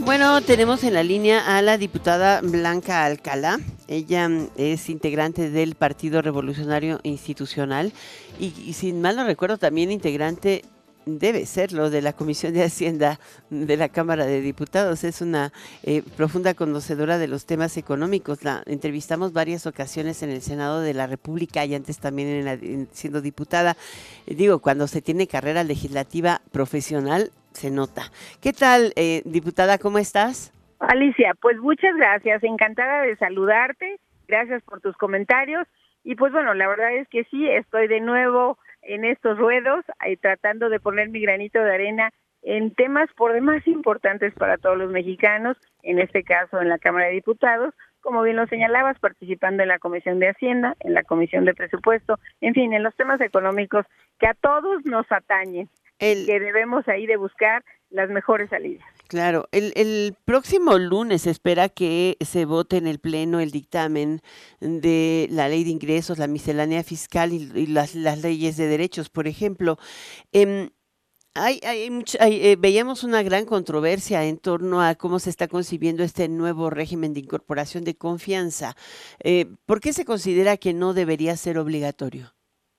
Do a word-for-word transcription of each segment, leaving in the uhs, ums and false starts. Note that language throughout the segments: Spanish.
Bueno, tenemos en la línea a la diputada Blanca Alcalá. Ella mm, es integrante del Partido Revolucionario Institucional y, y sin mal no recuerdo también integrante, debe serlo, de la Comisión de Hacienda de la Cámara de Diputados. Es una eh, profunda conocedora de los temas económicos. La entrevistamos varias ocasiones en el Senado de la República y antes también en la- en- siendo diputada. Eh, digo, cuando se tiene carrera legislativa profesional, se nota. ¿Qué tal, eh, diputada? ¿Cómo estás? Alicia, pues muchas gracias, encantada de saludarte, gracias por tus comentarios y pues bueno, la verdad es que sí, estoy de nuevo en estos ruedos, eh, tratando de poner mi granito de arena en temas por demás importantes para todos los mexicanos, en este caso en la Cámara de Diputados, como bien lo señalabas, participando en la Comisión de Hacienda, en la Comisión de Presupuesto, en fin, en los temas económicos que a todos nos atañen y El, que debemos ahí de buscar las mejores salidas. Claro, el, el próximo lunes se espera que se vote en el Pleno el dictamen de la ley de ingresos, la miscelánea fiscal y, y las, las leyes de derechos, por ejemplo. Em, hay, hay much- hay, eh, veíamos una gran controversia en torno a cómo se está concibiendo este nuevo régimen de incorporación de confianza. Eh, ¿por qué se considera que no debería ser obligatorio?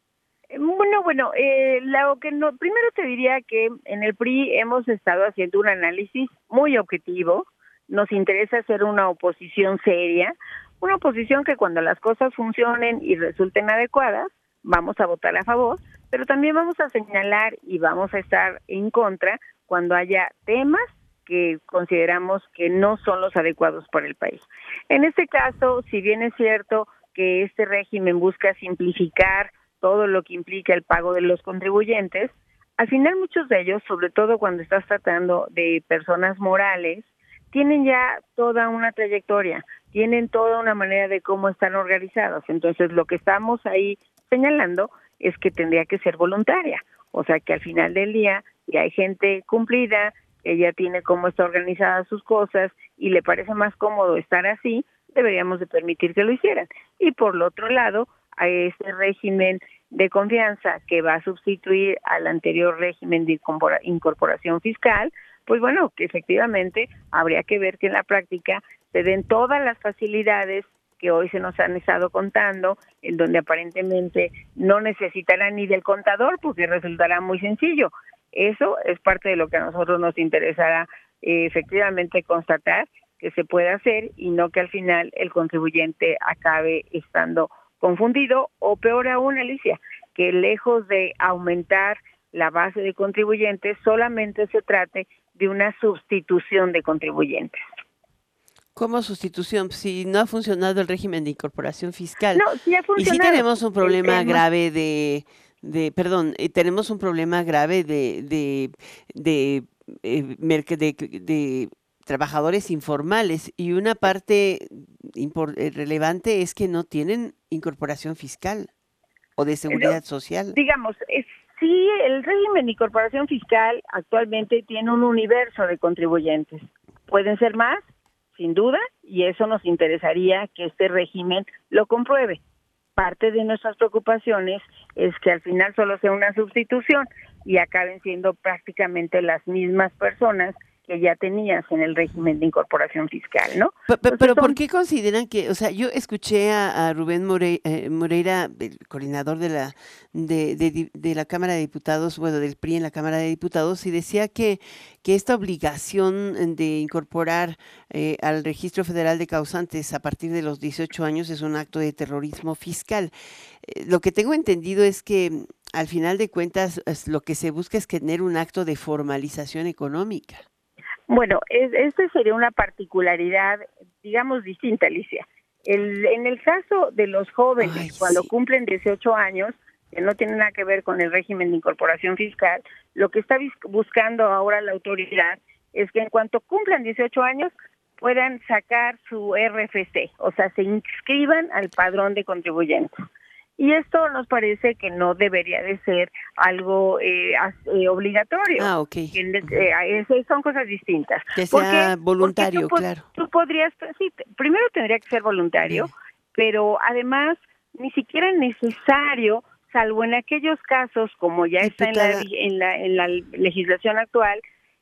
Bueno, bueno, eh, lo que no, primero te diría que en el P R I hemos estado haciendo un análisis muy objetivo. Nos interesa hacer una oposición seria, una oposición que cuando las cosas funcionen y resulten adecuadas, vamos a votar a favor, pero también vamos a señalar y vamos a estar en contra cuando haya temas que consideramos que no son los adecuados para el país. En este caso, si bien es cierto que este régimen busca simplificar todo lo que implica el pago de los contribuyentes, al final muchos de ellos, sobre todo cuando estás tratando de personas morales, tienen ya toda una trayectoria, tienen toda una manera de cómo están organizados. Entonces, lo que estamos ahí señalando es que tendría que ser voluntaria, o sea que al final del día ya hay gente cumplida, que ya tiene cómo está organizada sus cosas y le parece más cómodo estar así, deberíamos de permitir que lo hicieran. Y por el otro lado, a ese régimen de confianza que va a sustituir al anterior régimen de incorporación fiscal, pues bueno, que efectivamente habría que ver que en la práctica se den todas las facilidades que hoy se nos han estado contando, en donde aparentemente no necesitarán ni del contador porque resultará muy sencillo. Eso es parte de lo que a nosotros nos interesará eh, efectivamente constatar que se puede hacer y no que al final el contribuyente acabe estando confundido o peor aún, Alicia, que lejos de aumentar la base de contribuyentes solamente se trate de una sustitución de contribuyentes. Como sustitución, si no ha funcionado el régimen de incorporación fiscal No, sí ha y sí funcionado. tenemos un El problema tema, grave de, de, perdón, eh, tenemos un problema grave de, de, de, eh, merc- de, de trabajadores informales y una parte impor- eh, relevante es que no tienen incorporación fiscal o de seguridad social. digamos, es, sí, el régimen de incorporación fiscal actualmente tiene un universo de contribuyentes. Pueden ser más, sin duda, y eso nos interesaría que este régimen lo compruebe. Parte de nuestras preocupaciones es que al final solo sea una sustitución y acaben siendo prácticamente las mismas personas que ya tenías en el régimen de incorporación fiscal, ¿no? Pe- pe- Entonces Pero ¿por son qué consideran que, o sea, yo escuché a, a Rubén More- eh, Moreira, el coordinador de la de, de di- de la Cámara de Diputados, bueno, del P R I en la Cámara de Diputados, y decía que, que esta obligación de incorporar eh, al Registro Federal de Causantes a partir de los dieciocho años es un acto de terrorismo fiscal. Eh, lo que tengo entendido es que mm, al final de cuentas es- lo que se busca es tener un acto de formalización económica. Bueno, es, esta sería una particularidad, digamos, distinta, Alicia. El, en el caso de los jóvenes, Ay, cuando sí. cumplen dieciocho años, que no tiene nada que ver con el régimen de incorporación fiscal, lo que está buscando ahora la autoridad es que en cuanto cumplan dieciocho años puedan sacar su R F C, o sea, se inscriban al padrón de contribuyentes. Y esto nos parece que no debería de ser algo eh, as- eh, obligatorio. Ah, ok. Que, Ujú. eh, es- son cosas distintas. Que ¿Por qué? sea Porque tú, voluntario, po- claro. tú podrías, sí, primero tendría que ser voluntario, Bien. pero además ni siquiera es necesario, salvo en aquellos casos como ya está en la Diputada, vi- en la en la legislación actual,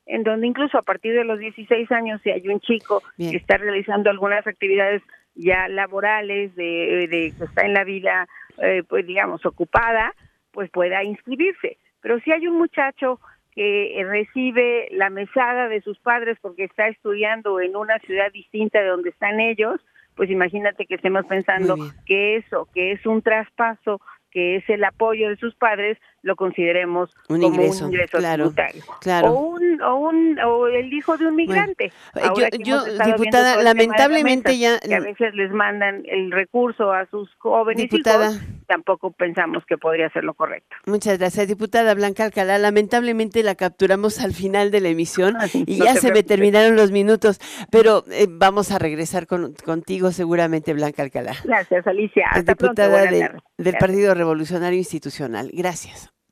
en donde incluso a partir de los dieciséis años, si hay un chico Bien. que está realizando algunas actividades ya laborales, de, de que está en la vida, eh, pues digamos, ocupada, pues pueda inscribirse. Pero si hay un muchacho que recibe la mesada de sus padres porque está estudiando en una ciudad distinta de donde están ellos, pues imagínate que estemos pensando que eso, que es un traspaso, que es el apoyo de sus padres, lo consideremos un como ingreso, un ingreso claro, tributario. Claro. O un, o un, o el hijo de un migrante. Bueno, Ahora yo, que yo hemos estado diputada, viendo todo el tema de lamentablemente remesas, ya... que a veces les mandan el recurso a sus jóvenes Diputada, hijos, tampoco pensamos que podría ser lo correcto. Muchas gracias, diputada Blanca Alcalá. Lamentablemente la capturamos al final de la emisión Ay, y no ya te se me preocupes. terminaron los minutos, pero eh, vamos a regresar con, contigo seguramente, Blanca Alcalá. Gracias, Alicia. Hasta pronto. Diputada Buenas del, tardes. del Gracias. Partido Revolucionario Institucional. Gracias.